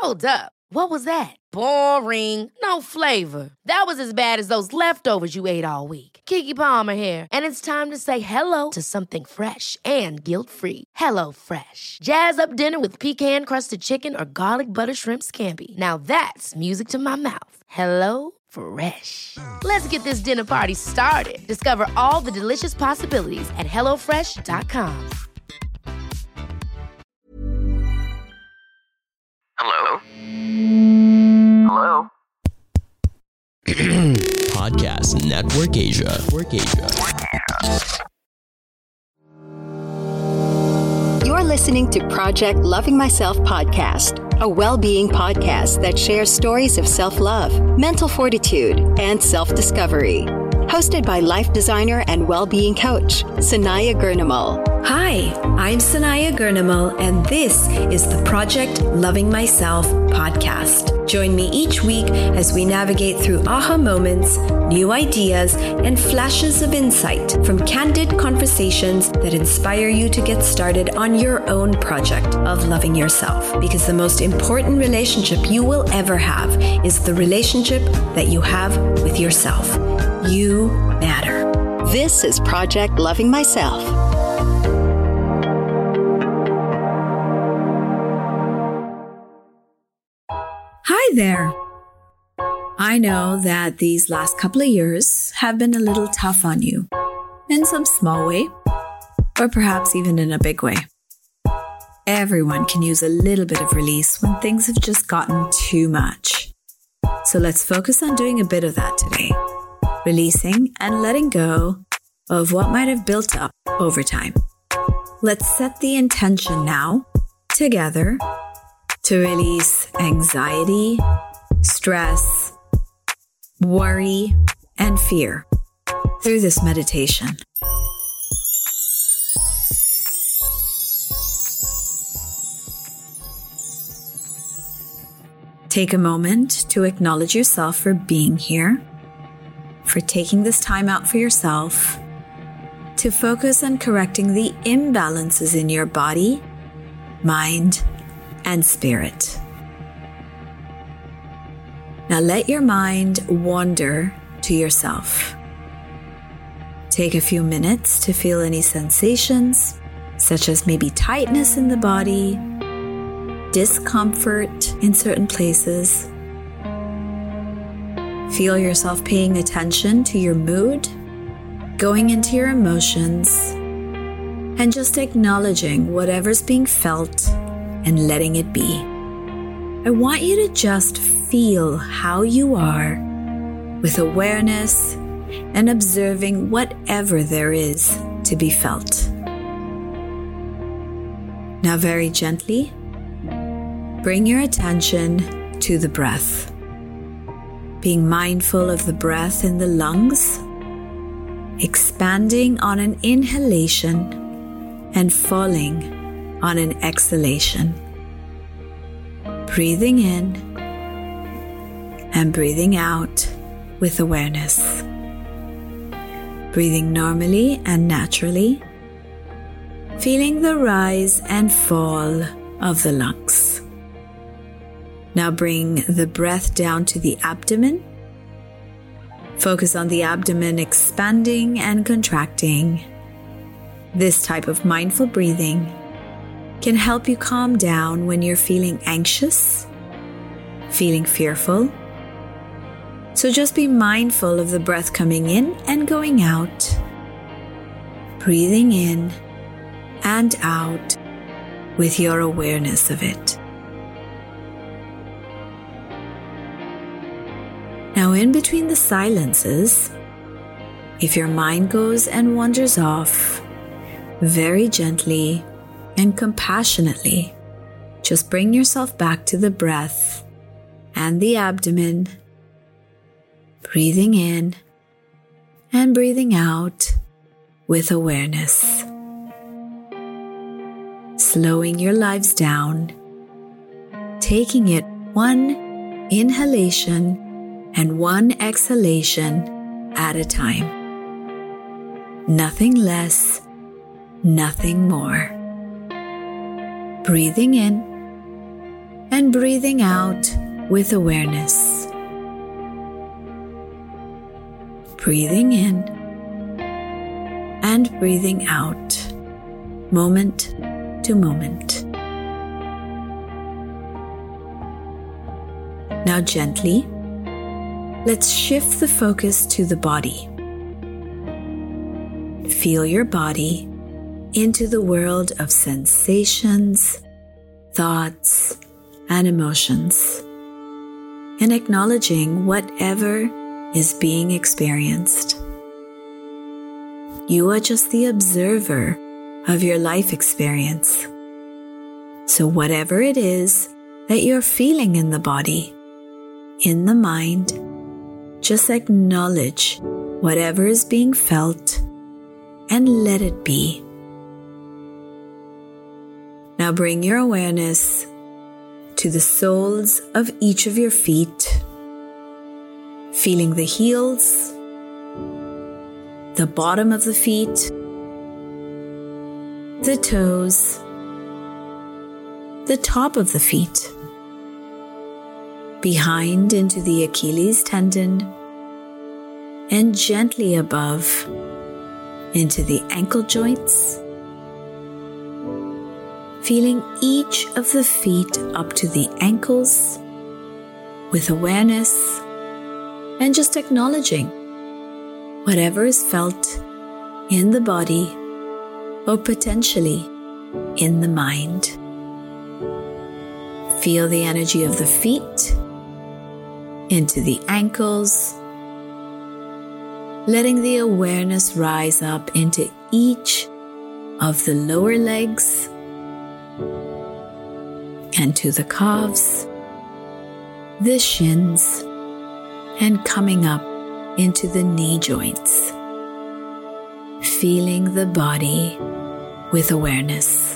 Hold up. What was that? Boring. No flavor. That was as bad as those leftovers you ate all week. Keke Palmer here, and it's time to say hello to something fresh and guilt-free. Hello Fresh. Jazz up dinner with pecan-crusted chicken or garlic butter shrimp scampi. Now that's music to my mouth. Hello Fresh. Let's get this dinner party started. Discover all the delicious possibilities at hellofresh.com. Hello? Hello? Podcast Network Asia. You're listening to Project Loving Myself podcast, a well-being podcast that shares stories of self-love, mental fortitude, and self-discovery. Hosted by life designer and well-being coach, Sanaya Gurnamal. Hi, I'm Sanaya Gurnamal, and this is the Project Loving Myself podcast. Join me each week as we navigate through aha moments, new ideas, and flashes of insight from candid conversations that inspire you to get started on your own project of loving yourself. Because the most important relationship you will ever have is the relationship that you have with yourself. You matter. This is Project Loving Myself. Hi there. I know that these last couple of years have been a little tough on you in some small way, or perhaps even in a big way. Everyone can use a little bit of release when things have just gotten too much. So let's focus on doing a bit of that today. Releasing and letting go of what might have built up over time. Let's set the intention now, together, to release anxiety, stress, worry, and fear through this meditation. Take a moment to acknowledge yourself for being here, for taking this time out for yourself, to focus on correcting the imbalances in your body, mind, and spirit. Now let your mind wander to yourself. Take a few minutes to feel any sensations, such as maybe tightness in the body, discomfort in certain places. Feel yourself paying attention to your mood, going into your emotions, and just acknowledging whatever's being felt and letting it be. I want you to just feel how you are with awareness and observing whatever there is to be felt. Now, very gently, bring your attention to the breath. Being mindful of the breath in the lungs, expanding on an inhalation and falling on an exhalation. Breathing in and breathing out with awareness. Breathing normally and naturally, feeling the rise and fall of the lungs. Now bring the breath down to the abdomen. Focus on the abdomen expanding and contracting. This type of mindful breathing can help you calm down when you're feeling anxious, feeling fearful. So just be mindful of the breath coming in and going out, breathing in and out with your awareness of it. Now, in between the silences, if your mind goes and wanders off, very gently and compassionately, just bring yourself back to the breath and the abdomen, breathing in and breathing out with awareness. Slowing your lives down, taking it one inhalation and one exhalation at a time. Nothing less, nothing more. Breathing in and breathing out with awareness. Breathing in and breathing out, moment to moment. Now gently, let's shift the focus to the body. Feel your body into the world of sensations, thoughts, and emotions, and acknowledging whatever is being experienced. You are just the observer of your life experience. So whatever it is that you're feeling in the body, in the mind, just acknowledge whatever is being felt and let it be. Now bring your awareness to the soles of each of your feet, feeling the heels, the bottom of the feet, the toes, the top of the feet, behind into the Achilles tendon, and gently above into the ankle joints, feeling each of the feet up to the ankles with awareness and just acknowledging whatever is felt in the body or potentially in the mind. Feel the energy of the feet into the ankles, letting the awareness rise up into each of the lower legs and to the calves, the shins, and coming up into the knee joints. Feeling the body with awareness.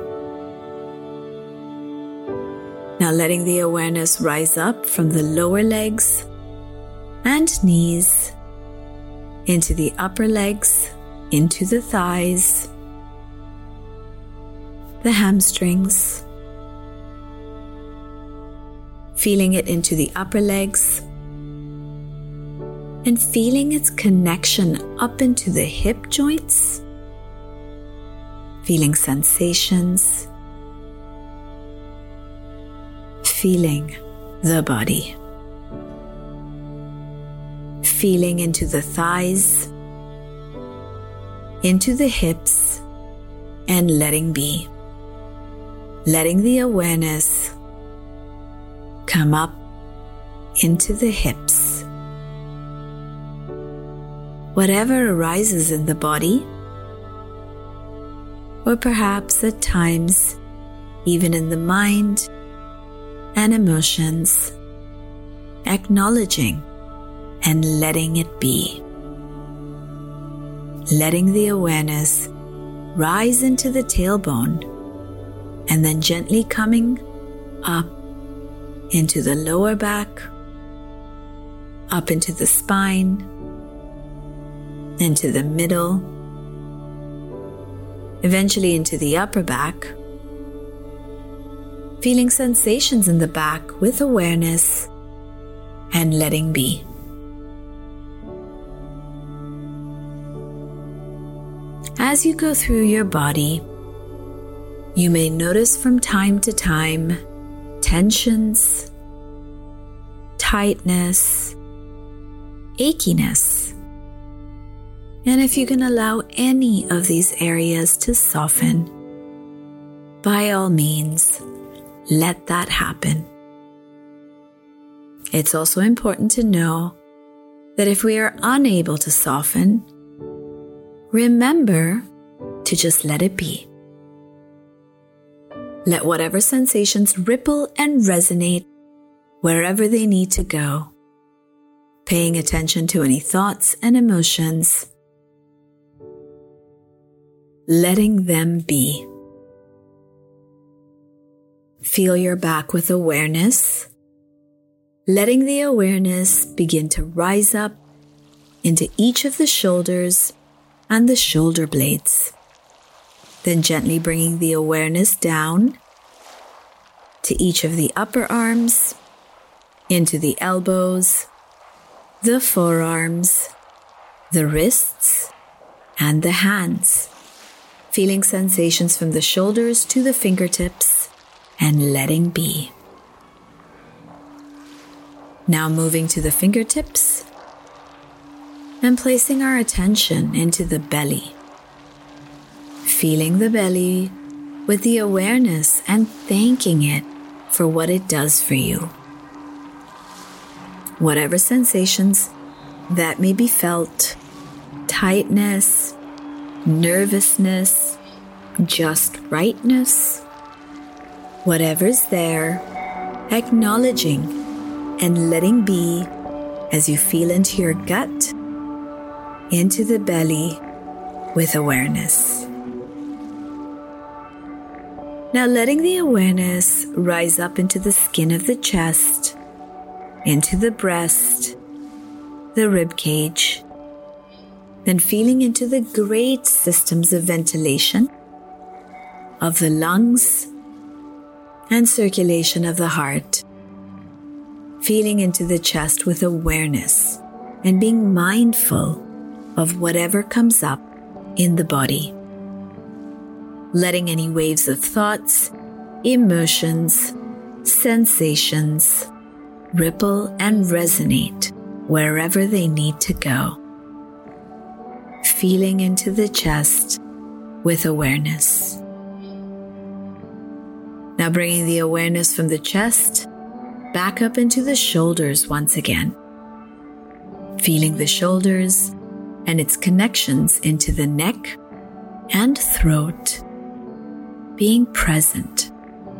Now letting the awareness rise up from the lower legs and knees into the upper legs, into the thighs, the hamstrings, feeling it into the upper legs, and feeling its connection up into the hip joints, feeling sensations, feeling the body, feeling into the thighs, into the hips, and letting be, letting the awareness come up into the hips. Whatever arises in the body, or perhaps at times even in the mind and emotions, acknowledging and letting it be. Letting the awareness rise into the tailbone and then gently coming up into the lower back, up into the spine, into the middle, eventually into the upper back, feeling sensations in the back with awareness and letting be. As you go through your body, you may notice from time to time tensions, tightness, achiness. And if you can allow any of these areas to soften, by all means, let that happen. It's also important to know that if we are unable to soften, remember to just let it be. Let whatever sensations ripple and resonate wherever they need to go, paying attention to any thoughts and emotions, letting them be. Feel your back with awareness, letting the awareness begin to rise up into each of the shoulders and the shoulder blades. Then gently bringing the awareness down to each of the upper arms, into the elbows, the forearms, the wrists, and the hands, feeling sensations from the shoulders to the fingertips and letting be. Now moving to the fingertips and placing our attention into the belly, feeling the belly with the awareness and thanking it for what it does for you. Whatever sensations that may be felt, tightness, nervousness, just rightness, whatever's there, acknowledging and letting be as you feel into your gut, into the belly with awareness. Now letting the awareness rise up into the skin of the chest, into the breast, the rib cage, then feeling into the great systems of ventilation of the lungs and circulation of the heart, feeling into the chest with awareness and being mindful of whatever comes up in the body. Letting any waves of thoughts, emotions, sensations ripple and resonate wherever they need to go. Feeling into the chest with awareness. Now bringing the awareness from the chest back up into the shoulders once again. Feeling the shoulders and its connections into the neck and throat. Being present.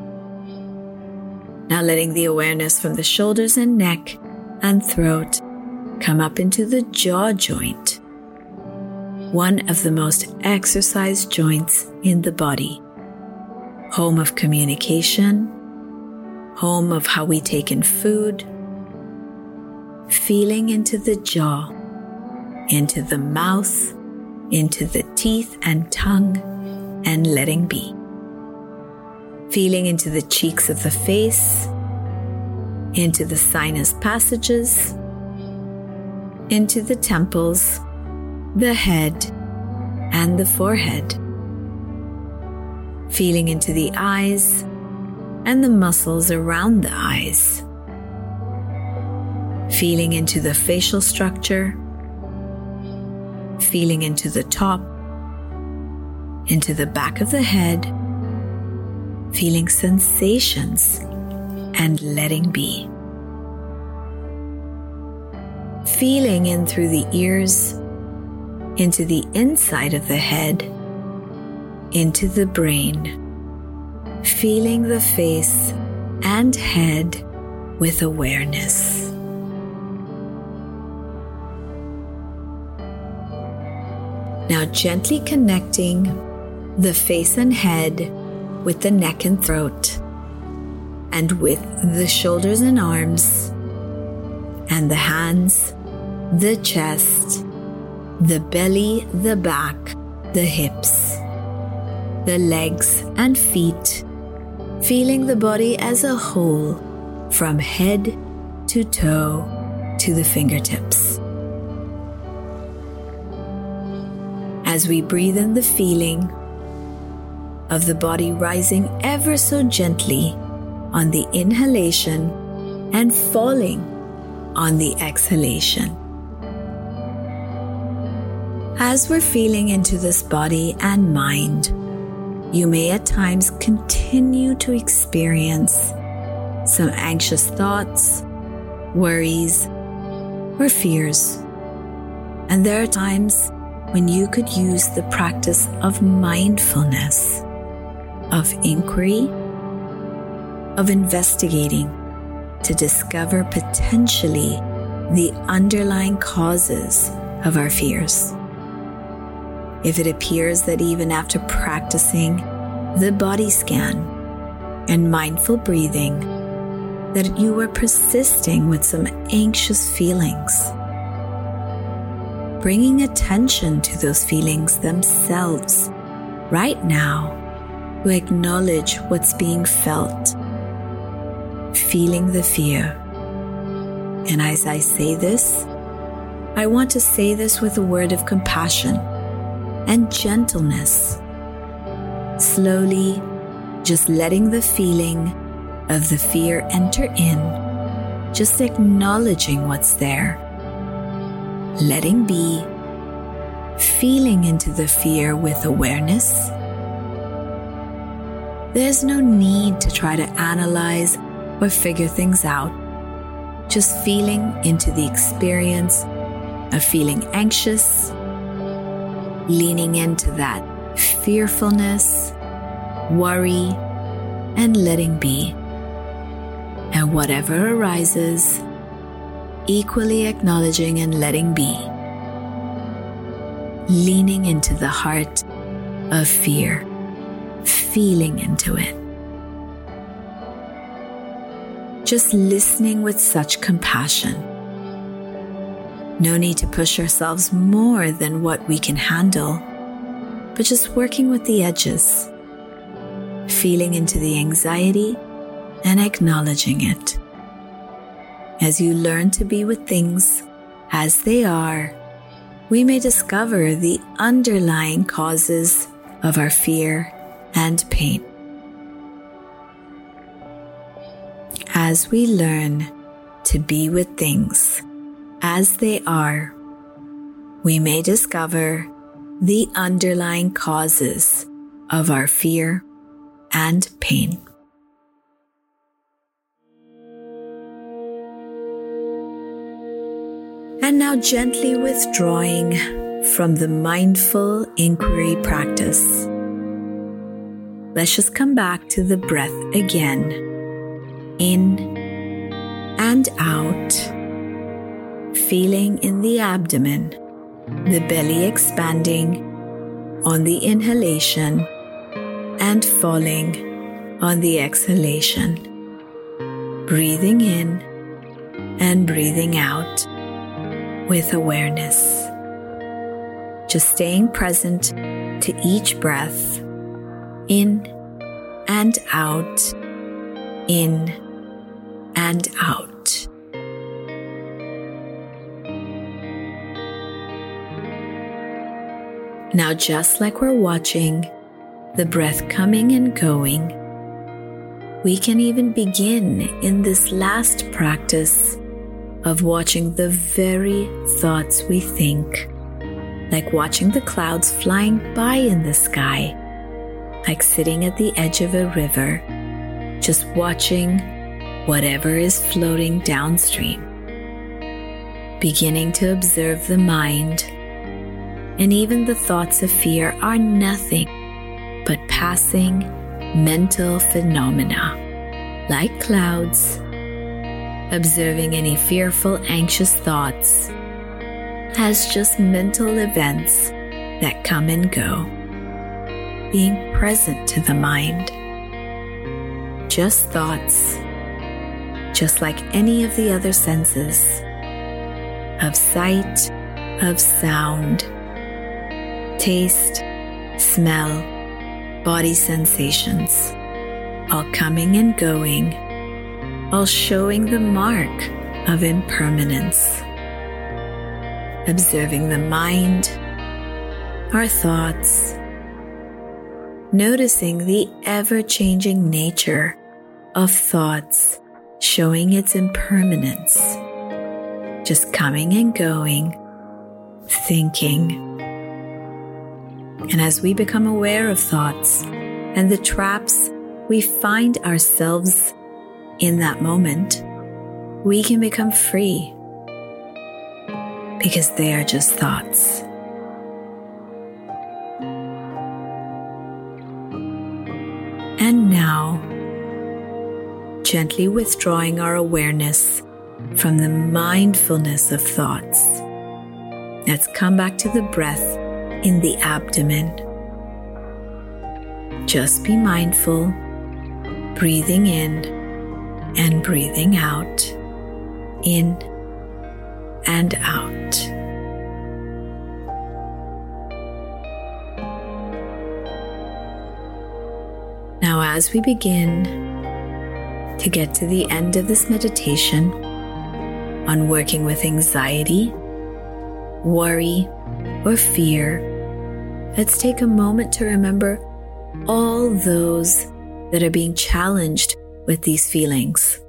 Now letting the awareness from the shoulders and neck and throat come up into the jaw joint, one of the most exercised joints in the body, home of communication, home of how we take in food, feeling into the jaw, into the mouth, into the teeth and tongue, and letting be. Feeling into the cheeks of the face, into the sinus passages, into the temples, the head, and the forehead. Feeling into the eyes and the muscles around the eyes. Feeling into the facial structure, feeling into the top, into the back of the head, feeling sensations and letting be. Feeling in through the ears, into the inside of the head, into the brain. Feeling the face and head with awareness. Now gently connecting the face and head with the neck and throat, and with the shoulders and arms, and the hands, the chest, the belly, the back, the hips, the legs and feet, feeling the body as a whole from head to toe to the fingertips. As we breathe in the feeling of the body rising ever so gently on the inhalation and falling on the exhalation. As we're feeling into this body and mind, you may at times continue to experience some anxious thoughts, worries, or fears. And there are times when you could use the practice of mindfulness, of inquiry, of investigating to discover potentially the underlying causes of our fears. If it appears that even after practicing the body scan and mindful breathing, that you are persisting with some anxious feelings, bringing attention to those feelings themselves right now, to acknowledge what's being felt feeling the fear. And as I say this, I want to say this with a word of compassion and gentleness. Slowly, just letting the feeling of the fear enter in, just acknowledging what's there. Letting be, feeling into the fear with awareness. There's no need to try to analyze or figure things out. Just feeling into the experience of feeling anxious, leaning into that fearfulness, worry, and letting be. And whatever arises, equally acknowledging and letting be. Leaning into the heart of fear, feeling into it. Just listening with such compassion. No need to push ourselves more than what we can handle, but just working with the edges, feeling into the anxiety and acknowledging it. As you learn to be with things as they are, we may discover the underlying causes of our fear and pain. As we learn to be with things as they are, we may discover the underlying causes of our fear and pain. And now gently withdrawing from the mindful inquiry practice. Let's just come back to the breath again. In and out. Feeling in the abdomen, the belly expanding on the inhalation and falling on the exhalation. Breathing in and breathing out with awareness. Just staying present to each breath, in and out, in and out. Now, just like we're watching the breath coming and going, we can even begin in this last practice of watching the very thoughts we think, like watching the clouds flying by in the sky, like sitting at the edge of a river, just watching whatever is floating downstream, beginning to observe the mind. And even the thoughts of fear are nothing but passing mental phenomena, like clouds. Observing any fearful, anxious thoughts as just mental events that come and go. Being present to the mind. Just thoughts, just like any of the other senses, of sight, of sound, taste, smell, body sensations, all coming and going, all showing the mark of impermanence. Observing the mind, our thoughts, noticing the ever-changing nature of thoughts, showing its impermanence, just coming and going, thinking. And as we become aware of thoughts and the traps we find ourselves in that moment, we can become free because they are just thoughts. And now, gently withdrawing our awareness from the mindfulness of thoughts, let's come back to the breath in the abdomen. Just be mindful, breathing in and breathing out, in and out. Now, as we begin to get to the end of this meditation on working with anxiety, worry, or fear, let's take a moment to remember all those that are being challenged with these feelings.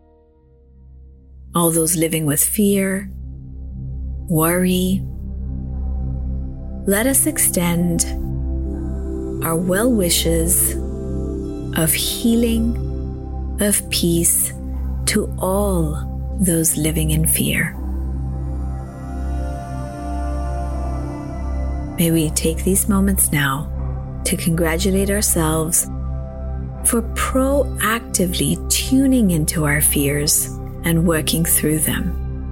All those living with fear, worry. Let us extend our well wishes of healing, of peace to all those living in fear. May we take these moments now to congratulate ourselves for proactively tuning into our fears and working through them,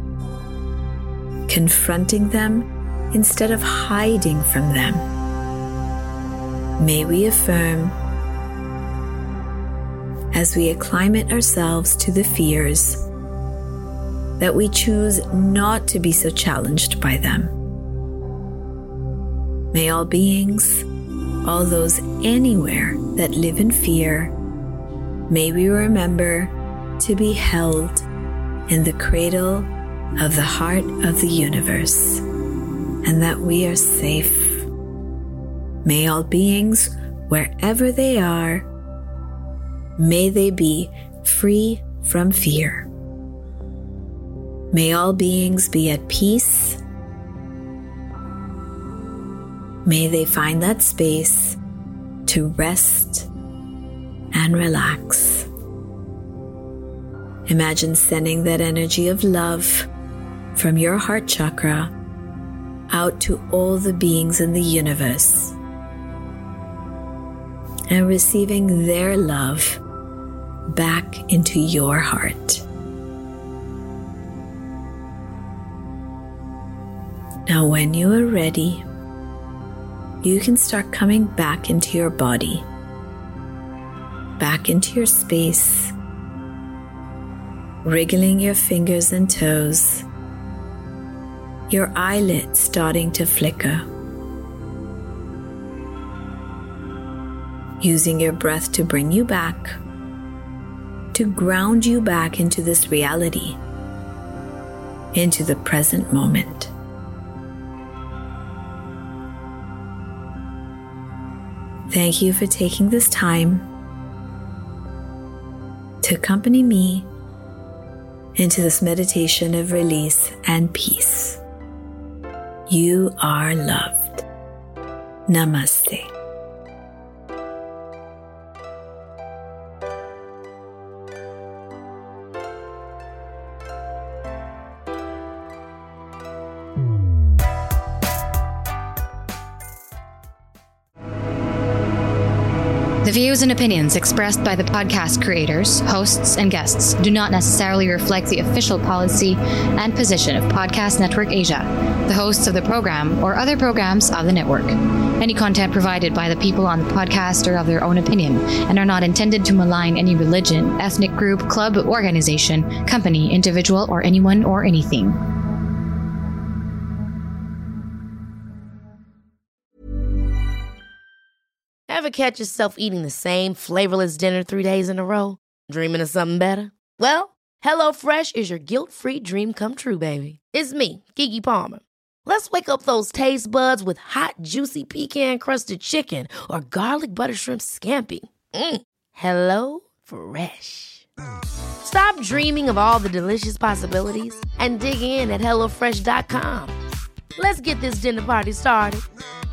confronting them instead of hiding from them. May we affirm, as we acclimate ourselves to the fears, that we choose not to be so challenged by them. May all beings, all those anywhere that live in fear, may we remember to be held in the cradle of the heart of the universe, and that we are safe. May all beings, wherever they are, may they be free from fear. May all beings be at peace. May they find that space to rest and relax. Imagine sending that energy of love from your heart chakra out to all the beings in the universe and receiving their love back into your heart. Now, when you are ready, you can start coming back into your body, back into your space, wriggling your fingers and toes, your eyelids starting to flicker. Using your breath to bring you back, to ground you back into this reality, into the present moment. Thank you for taking this time to accompany me into this meditation of release and peace. You are loved. Namaste. The views and opinions expressed by the podcast creators, hosts, and guests do not necessarily reflect the official policy and position of Podcast Network Asia, the hosts of the program, or other programs of the network. Any content provided by the people on the podcast are of their own opinion and are not intended to malign any religion, ethnic group, club, organization, company, individual, or anyone or anything. Ever catch yourself eating the same flavorless dinner 3 days in a row? Dreaming of something better? Well, HelloFresh is your guilt-free dream come true, baby. It's me, Keke Palmer. Let's wake up those taste buds with hot, juicy pecan-crusted chicken or garlic butter shrimp scampi. Hello Fresh. Stop dreaming of all the delicious possibilities and dig in at HelloFresh.com. Let's get this dinner party started.